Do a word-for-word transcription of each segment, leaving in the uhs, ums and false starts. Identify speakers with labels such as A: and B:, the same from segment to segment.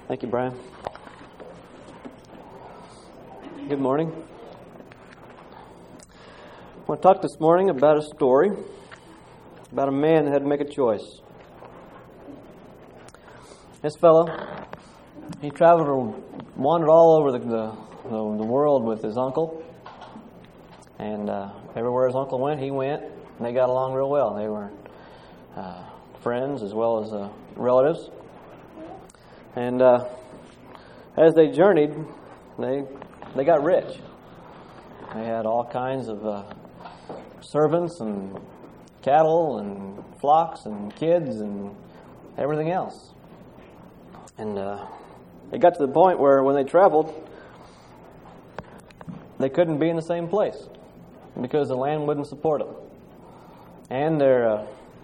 A: Thank you, Brian. Good morning. I want to talk this morning about a story about a man that had to make a choice. This fellow, he traveled or wandered all over the the, the, the world with his uncle, and uh, everywhere his uncle went, he went, and they got along real well. They were uh, friends as well as uh, relatives. And uh, as they journeyed, they they got rich. They had all kinds of uh, servants and cattle and flocks and kids and everything else. And uh, they got to the point where when they traveled, they couldn't be in the same place because the land wouldn't support them. And their uh,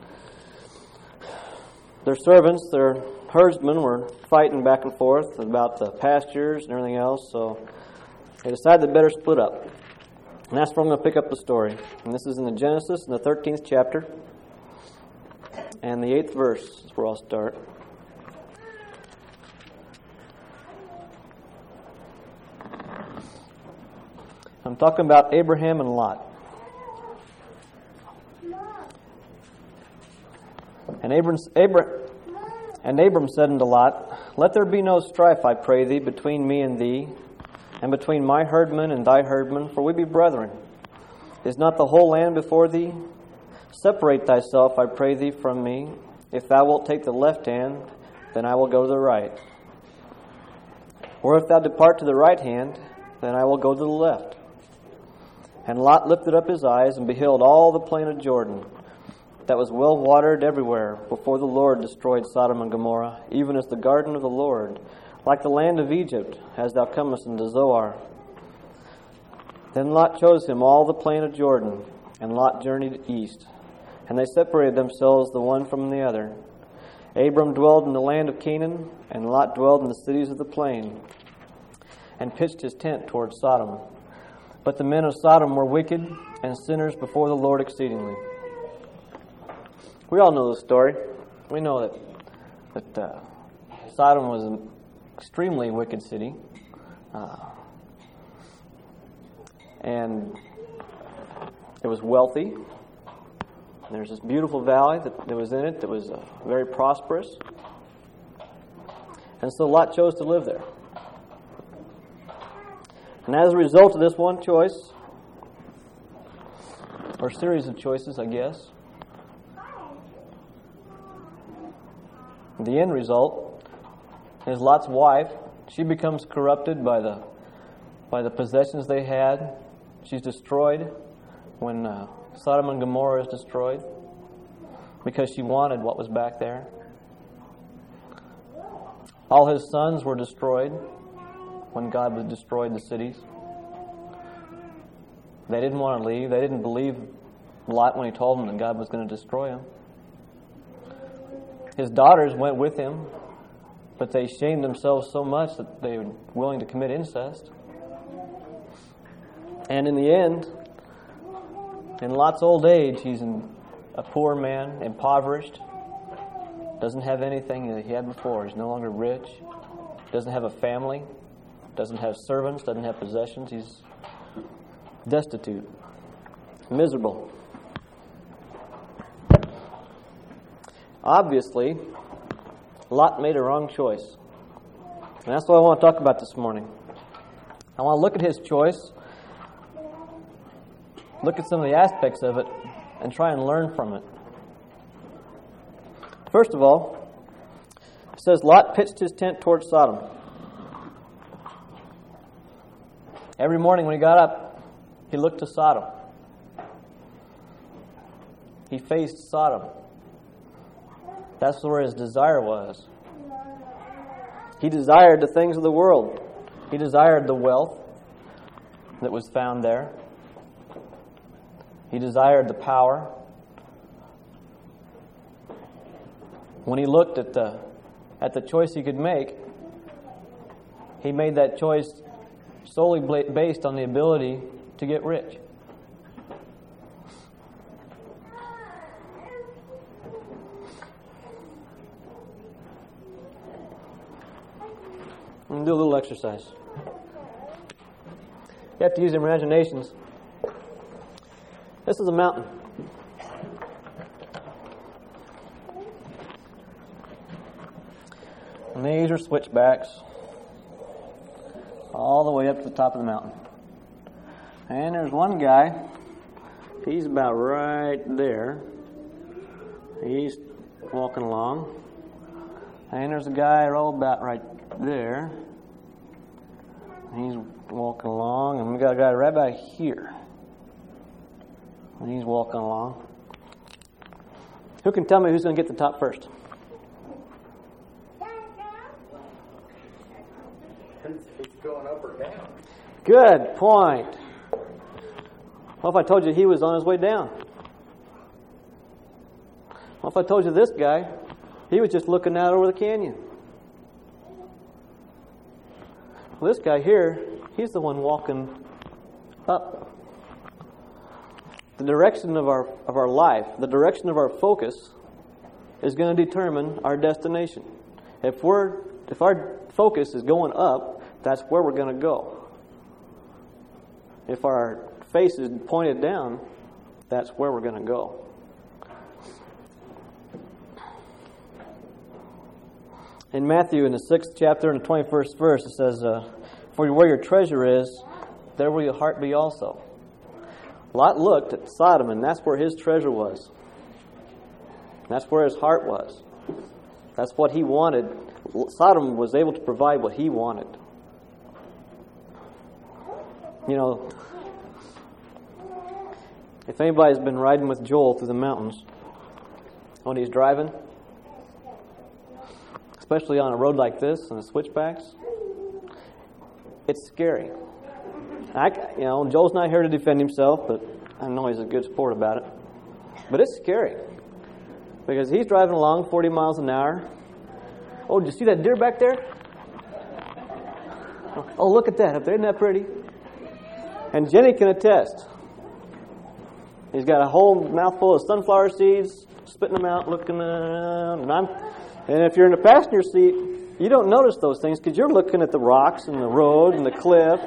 A: their servants, their herdsmen, were fighting back and forth about the pastures and everything else, so they decided they better split up. And that's where I'm going to pick up the story. And this is in the Genesis, in the thirteenth chapter, and the eighth verse is where I'll start. I'm talking about Abraham and Lot. And Abram, Abram, and Abram said unto Lot, Let there be no strife, I pray thee, between me and thee, and between my herdmen and thy herdmen, for we be brethren. Is not the whole land before thee? Separate thyself, I pray thee, from me. If thou wilt take the left hand, then I will go to the right. Or if thou depart to the right hand, then I will go to the left. And Lot lifted up his eyes and beheld all the plain of Jordan, that was well watered everywhere, before the Lord destroyed Sodom and Gomorrah, even as the garden of the Lord, like the land of Egypt, as thou comest into Zoar. Then Lot chose him all the plain of Jordan, and Lot journeyed east. And they separated themselves the one from the other. Abram dwelled in the land of Canaan, and Lot dwelled in the cities of the plain, and pitched his tent toward Sodom. But the men of Sodom were wicked and sinners before the Lord exceedingly. We all know the story. We know that that uh, Sodom was an extremely wicked city. Uh, and it was wealthy. There's this beautiful valley that, that was in it that was uh, very prosperous. And so Lot chose to live there. And as a result of this one choice, or series of choices, I guess, the end result is Lot's wife. She becomes corrupted by the by the possessions they had. She's destroyed when uh, Sodom and Gomorrah is destroyed because she wanted what was back there. All his sons were destroyed when God destroyed the cities. They didn't want to leave. They didn't believe Lot when he told them that God was going to destroy them. His daughters went with him, but they shamed themselves so much that they were willing to commit incest. And in the end, in Lot's old age, he's a poor man, impoverished, doesn't have anything that he had before. He's no longer rich, doesn't have a family, doesn't have servants, doesn't have possessions. He's destitute, miserable. Obviously, Lot made a wrong choice. And that's what I want to talk about this morning. I want to look at his choice, look at some of the aspects of it, and try and learn from it. First of all, it says Lot pitched his tent towards Sodom. Every morning when he got up, he looked to Sodom. He faced Sodom. That's where his desire was. He desired the things of the world. He desired the wealth that was found there. He desired the power. When he looked at the at the choice he could make, he made that choice solely based on the ability to get rich. And do a little exercise. You have to use your imaginations. This is a mountain. And these are switchbacks all the way up to the top of the mountain. And there's one guy, he's about right there. He's walking along. And there's a guy roll about right there. He's walking along. And we got a guy right about here. And he's walking along. Who can tell me who's going to get the top first?
B: It's going up or down.
A: Good point. What if I told you he was on his way down? What if I told you this guy, he was just looking out over the canyon? Well, this guy here, he's the one walking up. The direction of our of our life, the direction of our focus, is going to determine our destination. If we're if our focus is going up, that's where we're going to go. If our face is pointed down, that's where we're going to go. In Matthew, in the sixth chapter, in the twenty-first verse, it says, uh, "For where your treasure is, there will your heart be also." Lot looked at Sodom, and that's where his treasure was. That's where his heart was. That's what he wanted. Sodom was able to provide what he wanted. You know, if anybody's been riding with Joel through the mountains when he's driving, especially on a road like this and the switchbacks, it's scary. I, you know, Joel's not here to defend himself, but I know he's a good sport about it. But it's scary because he's driving along forty miles an hour. Oh, did you see that deer back there? Oh, look at that up there. Isn't that pretty? And Jenny can attest. He's got a whole mouthful of sunflower seeds, spitting them out, looking around. And, I'm, and if you're in the passenger seat, you don't notice those things because you're looking at the rocks and the road and the cliff.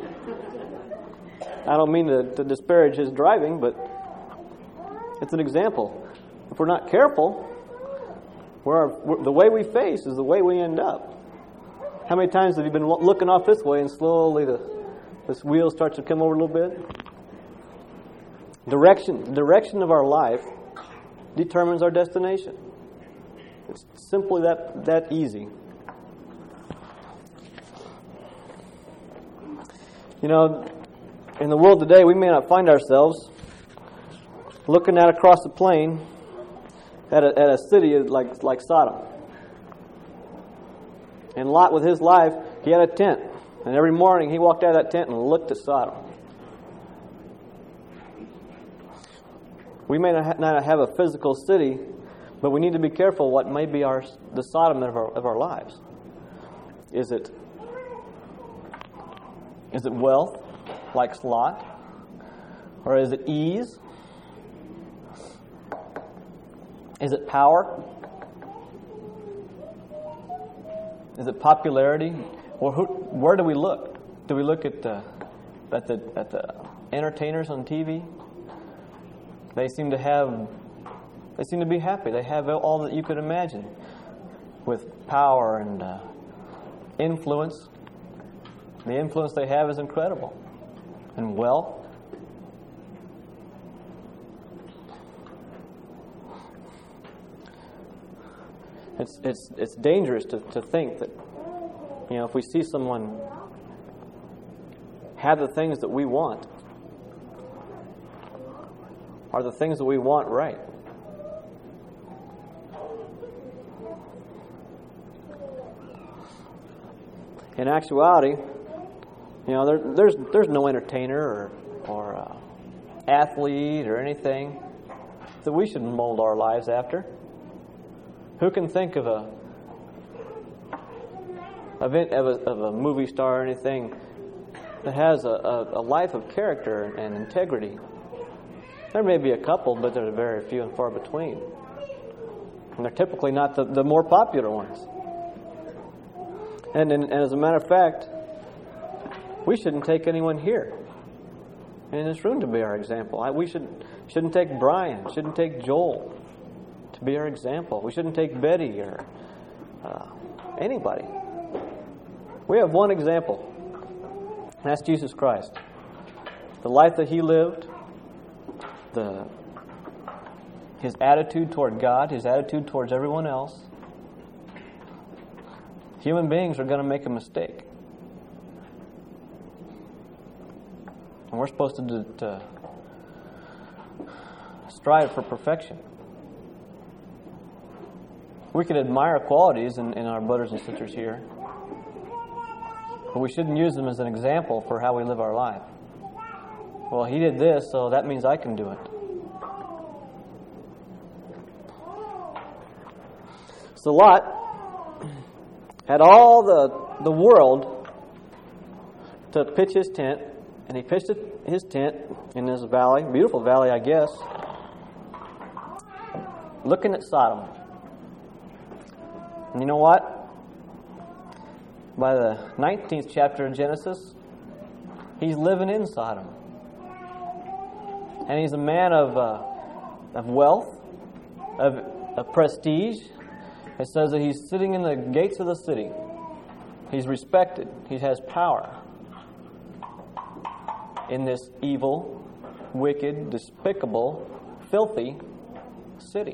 A: I don't mean to, to disparage his driving, but it's an example. If we're not careful, we're our, we're, the way we face is the way we end up. How many times have you been looking off this way and slowly the this wheel starts to come over a little bit? Direction, the direction of our life determines our destination. It's simply that that easy. You know, in the world today, we may not find ourselves looking out across the plain at a, at a city like like Sodom. And Lot, with his life, he had a tent. And every morning he walked out of that tent and looked at Sodom. We may not have a physical city, but we need to be careful what may be our the Sodom of our, of our lives. Is it is it wealth, like Lot? Or is it ease? Is it power? Is it popularity? Or who, where do we look? Do we look at the at the at the entertainers on T V? They seem to have they seem to be happy. They have all that you could imagine, with power and uh, influence. The influence they have is incredible, and wealth. It's it's it's dangerous to, to think that, you know, if we see someone have the things that we want, are the things that we want right? In actuality, you know, there, there's there's no entertainer or or uh, athlete or anything that we should mold our lives after. Who can think of a of, it, of, a, of a movie star or anything that has a, a, a life of character and integrity? There may be a couple, but they're very few and far between. And they're typically not the, the more popular ones. And, and, and as a matter of fact, we shouldn't take anyone here in this room to be our example. I, we should, shouldn't take Brian, shouldn't take Joel to be our example. We shouldn't take Betty or uh, anybody. We have one example, and that's Jesus Christ. The life that He lived, the His attitude toward God, His attitude towards everyone else. Human beings are going to make a mistake. And we're supposed to, do, to strive for perfection. We can admire qualities in, in our brothers and sisters here, but we shouldn't use them as an example for how we live our life. Well, he did this, so that means I can do it. So Lot had all the the world to pitch his tent, and he pitched his tent in this valley, beautiful valley, I guess, looking at Sodom. And you know what? By the nineteenth chapter of Genesis, he's living in Sodom. And he's a man of uh, of wealth, of, of prestige. It says that he's sitting in the gates of the city. He's respected. He has power in this evil, wicked, despicable, filthy city.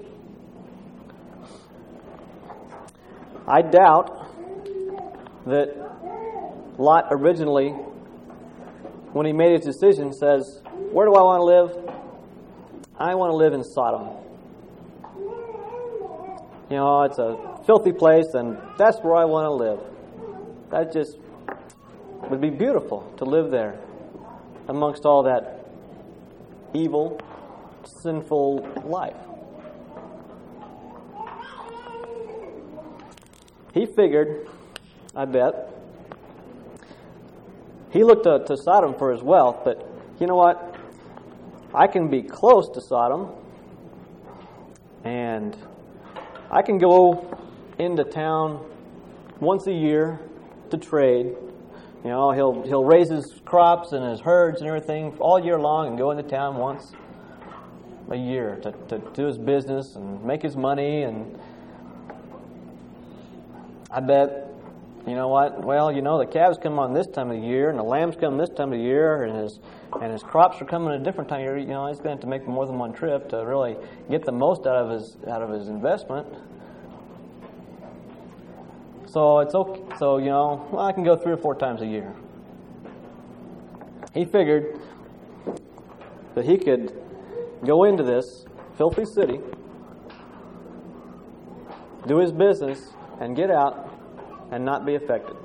A: I doubt that Lot originally, when he made his decision, says, where do I want to live? I want to live in Sodom. You know, it's a filthy place, and that's where I want to live. That just would be beautiful to live there amongst all that evil, sinful life. He figured, I bet, he looked to, to Sodom for his wealth, but you know what? I can be close to Sodom, and I can go into town once a year to trade. You know, he'll he'll raise his crops and his herds and everything all year long and go into town once a year to, to do his business and make his money. And I bet, you know what? Well, you know, the calves come on this time of the year and the lambs come this time of the year, and his and his crops are coming at a different time of year. You know, he's going to have to make more than one trip to really get the most out of his out of his investment. So it's okay. So, you know, well, I can go three or four times a year. He figured that he could go into this filthy city, do his business, and get out and not be affected.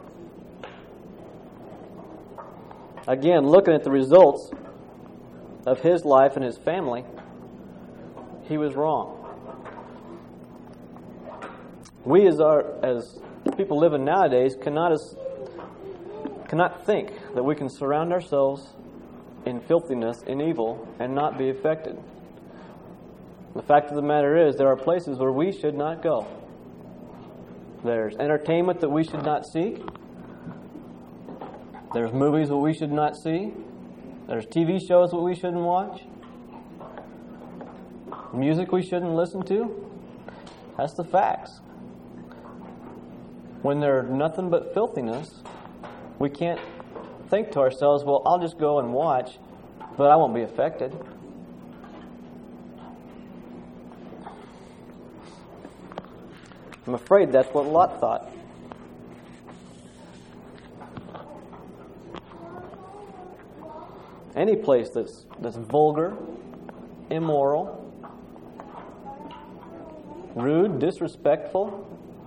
A: Again, looking at the results of his life and his family, he was wrong. We as our as people living nowadays cannot as, cannot think that we can surround ourselves in filthiness, in evil, and not be affected. The fact of the matter is, there are places where we should not go. There's entertainment that we should not seek. There's movies that we should not see. There's T V shows that we shouldn't watch. Music we shouldn't listen to. That's the facts. When there's nothing but filthiness, we can't think to ourselves, well, I'll just go and watch, but I won't be affected. I'm afraid that's what Lot thought. Any place that's that's vulgar, immoral, rude, disrespectful,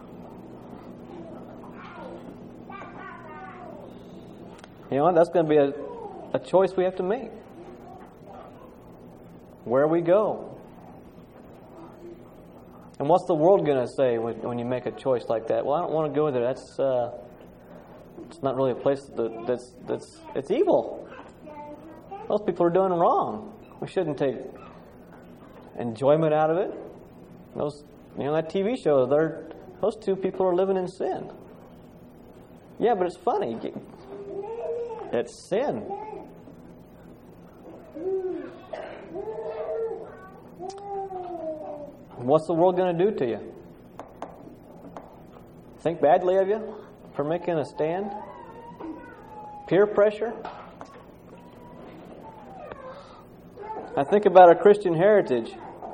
A: you know, that's going to be a, a choice we have to make. Where we go. And what's the world going to say when, when you make a choice like that? Well, I don't want to go there. That's uh, it's not really a place that, that's that's it's evil. Those people are doing wrong. We shouldn't take enjoyment out of it. Those, you know, that T V show, they're those two people are living in sin. Yeah, but it's funny. It's sin. What's the world going to do to you? Think badly of you for making a stand? Peer pressure? I think about our Christian heritage.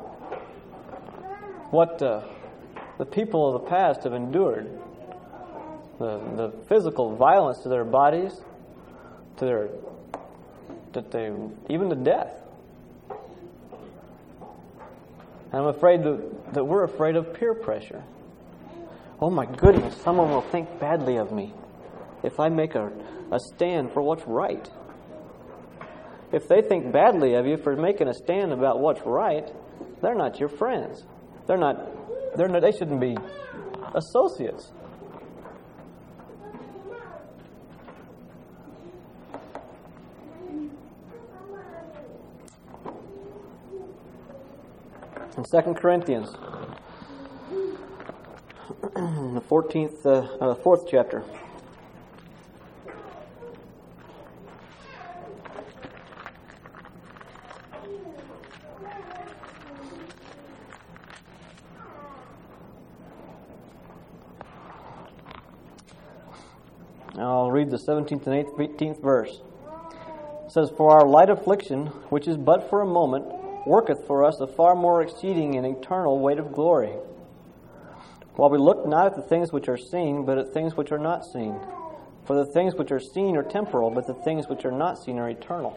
A: What uh, the people of the past have endured. The, the physical violence to their bodies, to their, that they, even to death. And I'm afraid that, that we're afraid of peer pressure. Oh my goodness, someone will think badly of me if I make a, a stand for what's right. If they think badly of you for making a stand about what's right, they're not your friends. They're not, they're not, they shouldn't be associates. In Second Corinthians, the fourteenth, uh, uh, fourth chapter. I'll read the seventeenth and eighteenth verse. It says, "For our light affliction, which is but for a moment, worketh for us a far more exceeding and eternal weight of glory. While we look not at the things which are seen, but at things which are not seen. For the things which are seen are temporal, but the things which are not seen are eternal."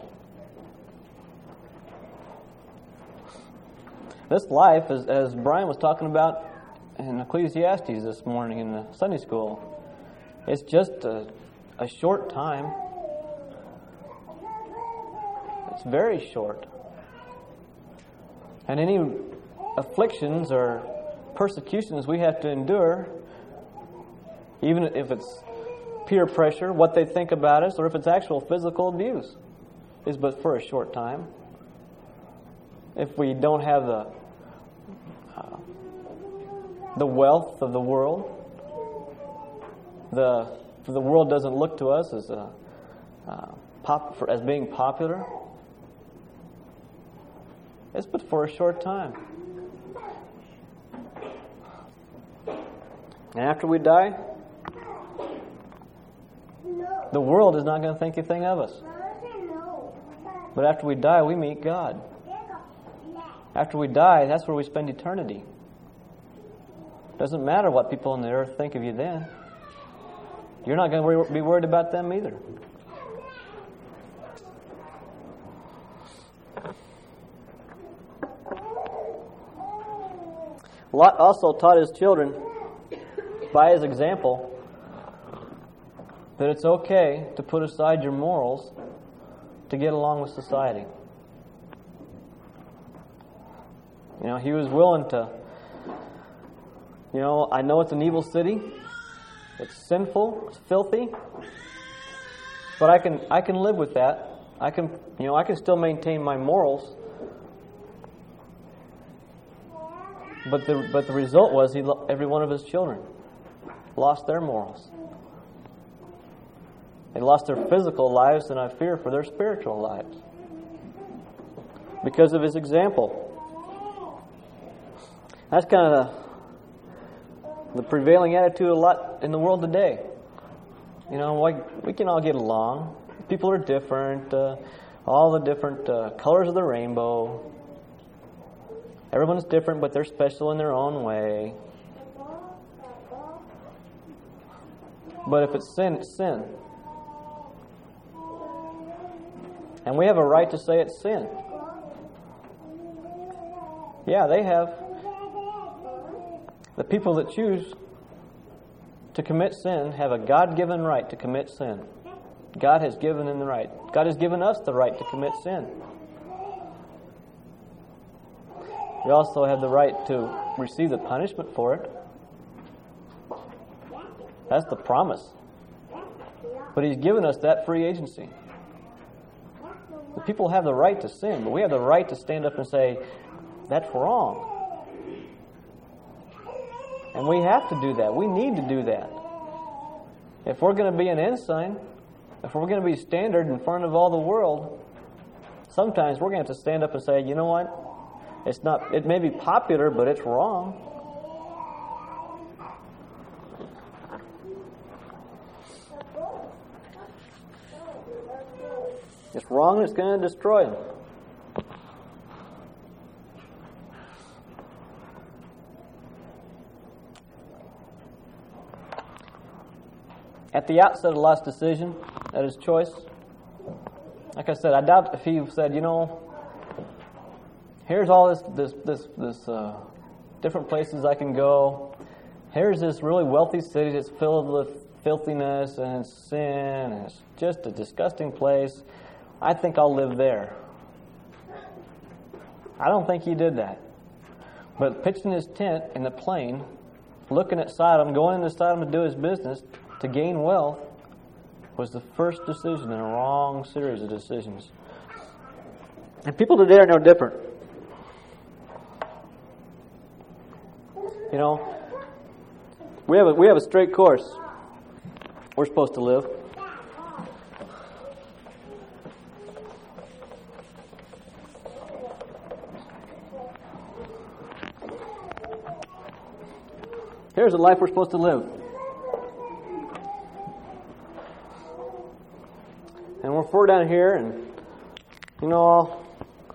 A: This life, as, as Brian was talking about in Ecclesiastes this morning in the Sunday school, it's just a, a short time. It's very short. And any afflictions or persecutions we have to endure, even if it's peer pressure, what they think about us, or if it's actual physical abuse, is but for a short time. If we don't have the uh, the wealth of the world, the the world doesn't look to us as a uh, pop for, as being popular. It's but for a short time. And after we die, the world is not going to think anything of us. But after we die, we meet God. After we die, that's where we spend eternity. Doesn't matter what people on the earth think of you then. You're not going to be worried about them either. Lot also taught his children, by his example, that it's okay to put aside your morals to get along with society. You know, he was willing to, you know, I know it's an evil city, it's sinful, it's filthy, but I can I can live with that. I can, you know, I can still maintain my morals. But the but the result was he every one of his children lost their morals. They lost their physical lives, and I fear for their spiritual lives because of his example. That's kind of the, the prevailing attitude a lot in the world today. You know, we, we can all get along. People are different. Uh, all the different uh, colors of the rainbow. Everyone's different, but they're special in their own way. But if it's sin, it's sin. And we have a right to say it's sin. Yeah, they have. The people that choose to commit sin have a God-given right to commit sin. God has given them the right. God has given us the right to commit sin. We also have the right to receive the punishment for it. That's the promise. But He's given us that free agency. The people have the right to sin, but we have the right to stand up and say, that's wrong. And we have to do that. We need to do that. If we're going to be an ensign, if we're going to be standard in front of all the world, sometimes we're going to have to stand up and say, you know what? It's not. It may be popular, but it's wrong. It's wrong and it's going to destroy them. At the outset of Lot's decision, at his choice, like I said, I doubt if he said, you know, here's all this, this, this, this uh, different places I can go. Here's this really wealthy city that's filled with filthiness and sin, and it's just a disgusting place. I think I'll live there. I don't think he did that. But pitching his tent in the plain, looking at Sodom, going into Sodom to do his business, to gain wealth, was the first decision in a wrong series of decisions. And people today are no different. You know, we have a, we have a straight course we're supposed to live. Here's the life we're supposed to live. And we're four down here, and, you know,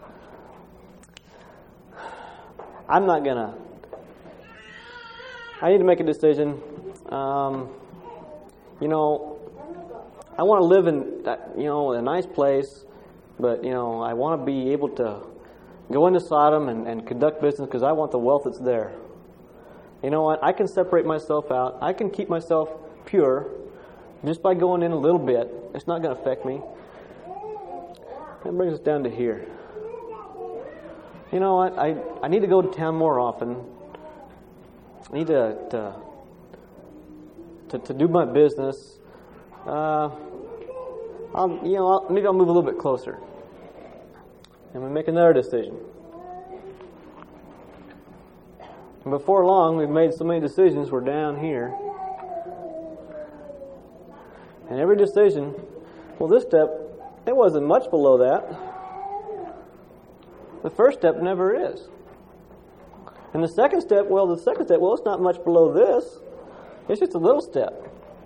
A: I'm not going to, I need to make a decision. Um, you know, I want to live in, you know, a nice place, but, you know, I want to be able to go into Sodom and, and conduct business because I want the wealth that's there. You know what? I can separate myself out. I can keep myself pure just by going in a little bit. It's not going to affect me. That brings us down to here. You know what? I, I need to go to town more often. I need to to, to, to do my business. Uh, I'll, you know, I'll, maybe I'll move a little bit closer. And we make another decision. And before long, we've made so many decisions, we're down here. And every decision, well, this step, it wasn't much below that. The first step never is. And the second step, well, the second step, well, it's not much below this. It's just a little step.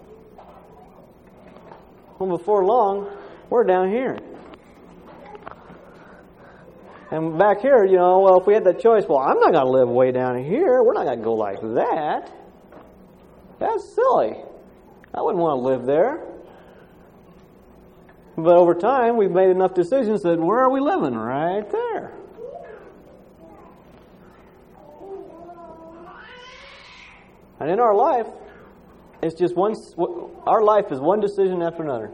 A: Well, before long, we're down here. And back here, you know, well, if we had that choice, well, I'm not going to live way down here. We're not going to go like that. That's silly. I wouldn't want to live there. But over time, we've made enough decisions that where are we living? Right there. And in our life, it's just one, our life is one decision after another.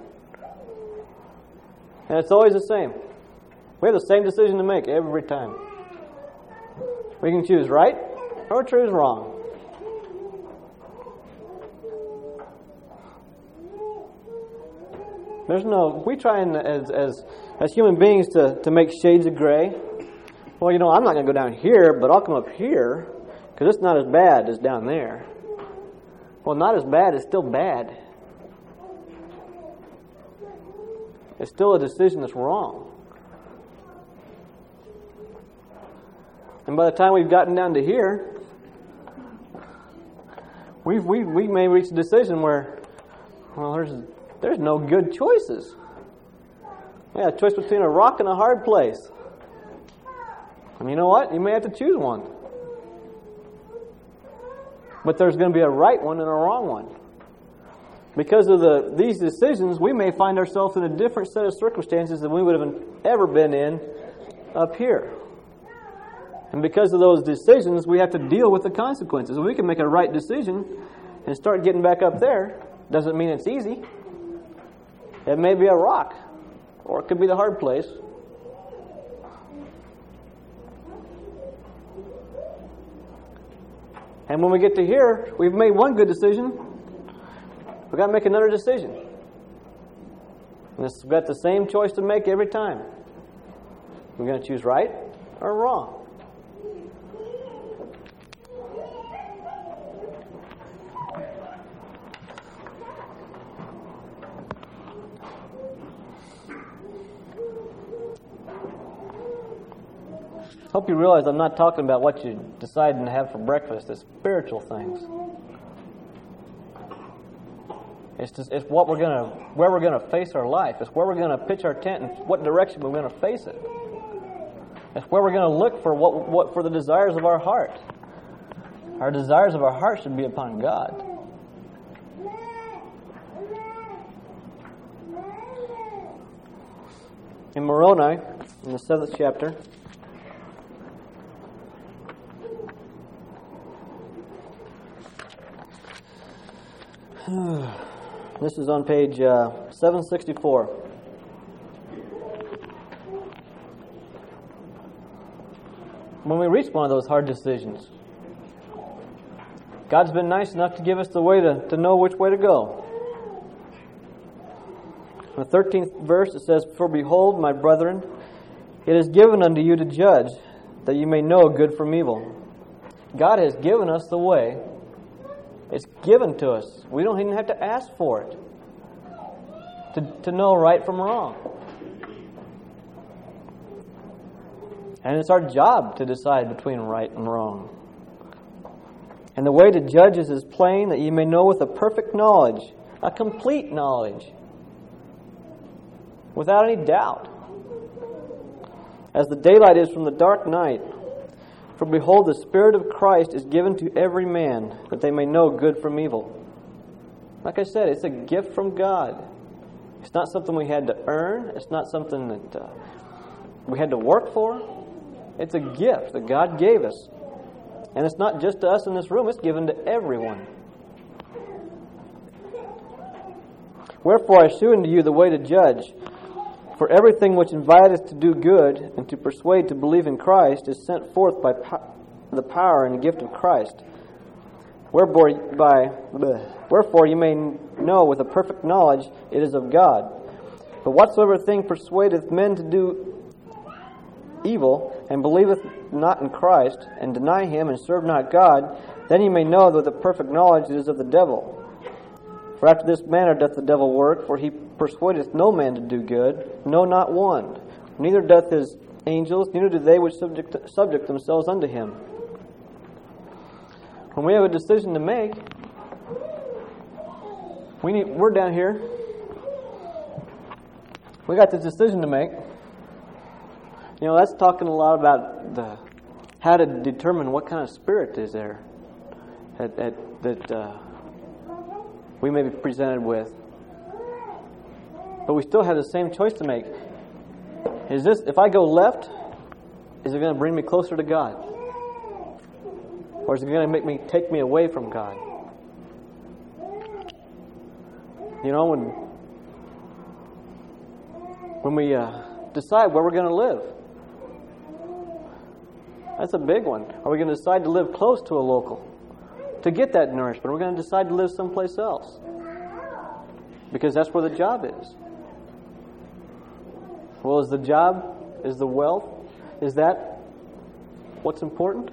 A: And it's always the same. We have the same decision to make every time. We can choose right or choose wrong. There's no, we try and, as as as human beings to, to make shades of gray. Well, you know, I'm not going to go down here, but I'll come up here because it's not as bad as down there. Well, not as bad is still bad. It's still a decision that's wrong. And by the time we've gotten down to here, we've, we we may reach a decision where, well, there's there's no good choices. We have a choice between a rock and a hard place. And you know what? You may have to choose one. But there's going to be a right one and a wrong one. Because of the these decisions, we may find ourselves in a different set of circumstances than we would have ever been in up here. And because of those decisions, we have to deal with the consequences. We can make a right decision and start getting back up there. Doesn't mean it's easy. It may be a rock, or it could be the hard place. And when we get to here, we've made one good decision. We've got to make another decision. And we've got the same choice to make every time. We're going to choose right or wrong. Hope you realize I'm not talking about what you decide to have for breakfast. It's spiritual things. It's just, it's what we're gonna, where we're gonna face our life. It's where we're gonna pitch our tent and what direction we're gonna face it. It's where we're gonna look for what, what for the desires of our heart. Our desires of our heart should be upon God. In Moroni, in the seventh chapter, this is on page uh, seven sixty-four. When we reach one of those hard decisions, God's been nice enough to give us the way to, to know which way to go. In the thirteenth verse it says, "For behold, my brethren, it is given unto you to judge, that you may know good from evil." God has given us the way. It's given to us. We don't even have to ask for it to, to know right from wrong. And it's our job to decide between right and wrong. And the way to judge is as plain, that you may know with a perfect knowledge, a complete knowledge, without any doubt, as the daylight is from the dark night. For behold, the Spirit of Christ is given to every man, that they may know good from evil. Like I said, it's a gift from God. It's not something we had to earn. It's not something that uh, we had to work for. It's a gift that God gave us. And it's not just to us in this room, it's given to everyone. "Wherefore I shew unto you the way to judge. For everything which inviteth to do good, and to persuade to believe in Christ, is sent forth by po- the power and gift of Christ. Wherefore, by, bleh, wherefore you may know with a perfect knowledge it is of God. But whatsoever thing persuadeth men to do evil, and believeth not in Christ, and deny him, and serve not God, then you may know that with a perfect knowledge it is of the devil. For after this manner doth the devil work, for he persuadeth no man to do good, no, not one. Neither doth his angels, neither do they which subject, subject themselves unto him." When we have a decision to make, we need, we're down here. We got this decision to make. You know, that's talking a lot about the how to determine what kind of spirit is there that that, that uh, we may be presented with. But we still have the same choice to make. Is this, if I go left, is it going to bring me closer to God? Or is it going to make me take me away from God? You know, when when we uh, decide where we're going to live, that's a big one. Are we going to decide to live close to a local to get that nourishment? Or are we going to decide to live someplace else? Because that's where the job is. Well, is the job, is the wealth, is that what's important?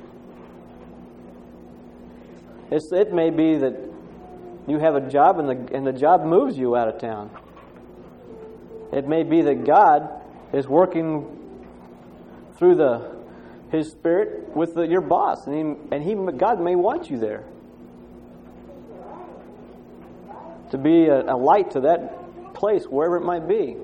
A: It's, it may be that you have a job and the, and the job moves you out of town. It may be that God is working through the His Spirit with the, your boss, and he, and he, God may want you there to be a, a light to that place, wherever it might be.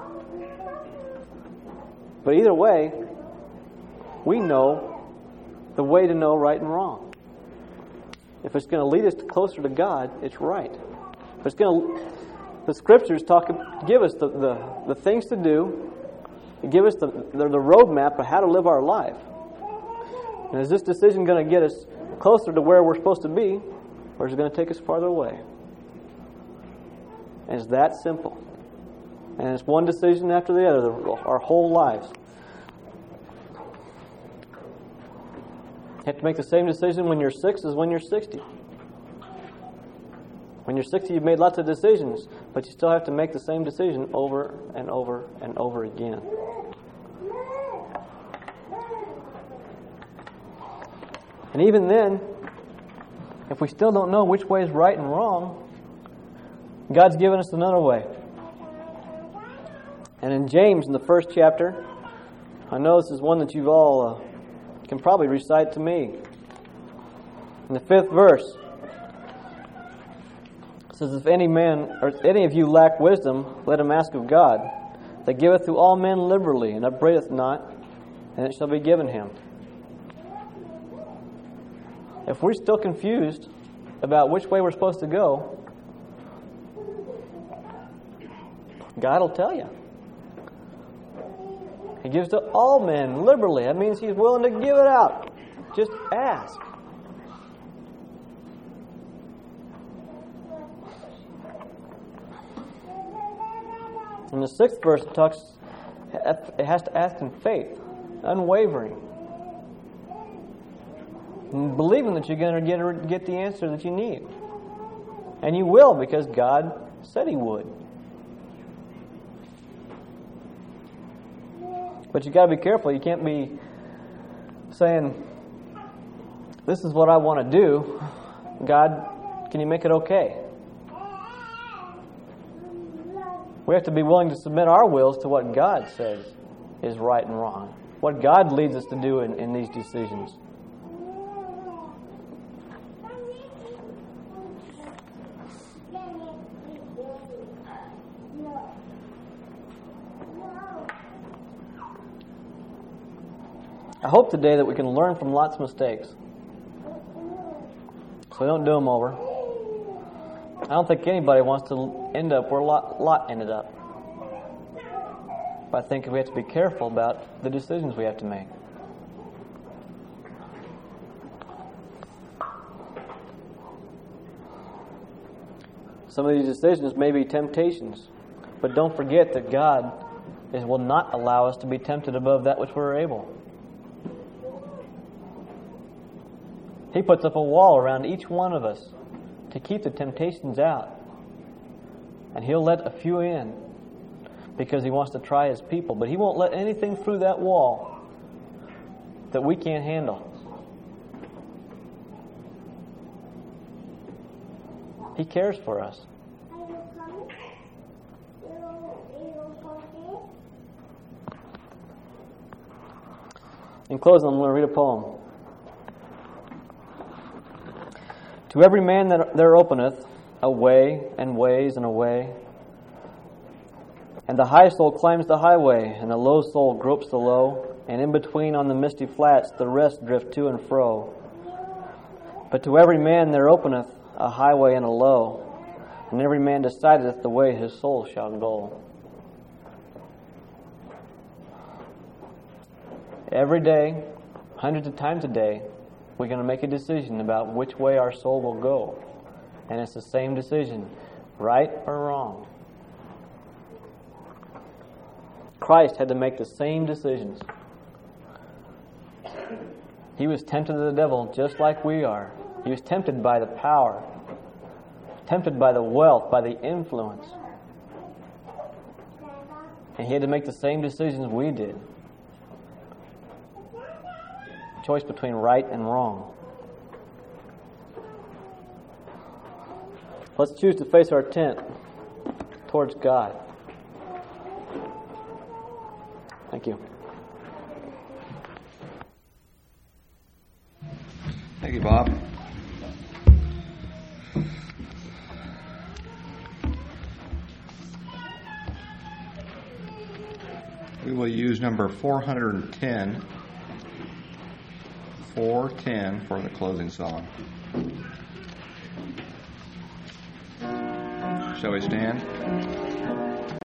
A: But either way, we know the way to know right and wrong. If it's going to lead us closer to God, it's right. If it's going to, the Scriptures talk, give us the, the, the things to do, give us the, the, the roadmap of how to live our life. And is this decision going to get us closer to where we're supposed to be, or is it going to take us farther away? And it's that simple. And it's one decision after the other, our whole lives. You have to make the same decision when you're six as when you're sixty. When you're sixty, you've made lots of decisions, but you still have to make the same decision over and over and over again. And even then, if we still don't know which way is right and wrong, God's given us another way. And in James, in the first chapter, I know this is one that you've all uh, can probably recite to me. In the fifth verse, it says, If any man or if any of you lack wisdom, let him ask of God, that giveth to all men liberally, and upbraideth not, and it shall be given him. If we're still confused about which way we're supposed to go, God will tell you. He gives to all men liberally. That means He's willing to give it out. Just ask. In the sixth verse, it talks. It has to ask in faith, unwavering, and believing that you're going to get get the answer that you need, and you will, because God said He would. But you got to be careful. You can't be saying, "This is what I want to do. God, can you make it okay?" We have to be willing to submit our wills to what God says is right and wrong, what God leads us to do in, in these decisions. I hope today that we can learn from Lot's mistakes, so we don't do them over. I don't think anybody wants to end up where Lot, Lot ended up. But I think we have to be careful about the decisions we have to make. Some of these decisions may be temptations, but don't forget that God is, will not allow us to be tempted above that which we're able. He puts up a wall around each one of us to keep the temptations out. And He'll let a few in because He wants to try His people. But He won't let anything through that wall that we can't handle. He cares for us. In closing, I'm going to read a poem. To every man that there openeth a way, and ways, and a way, and the high soul climbs the highway, and the low soul gropes the low, and in between on the misty flats the rest drift to and fro. But to every man there openeth a highway and a low, and every man decideth the way his soul shall go. Every day, hundreds of times a day, we're going to make a decision about which way our soul will go. And it's the same decision, right or wrong. Christ had to make the same decisions. He was tempted of the devil just like we are. He was tempted by the power, tempted by the wealth, by the influence. And He had to make the same decisions we did. Choice between right and wrong. Let's choose to face our tent towards God. Thank you.
C: Thank you, Bob. We will use number four hundred ten. four ten for the closing song. Shall we stand?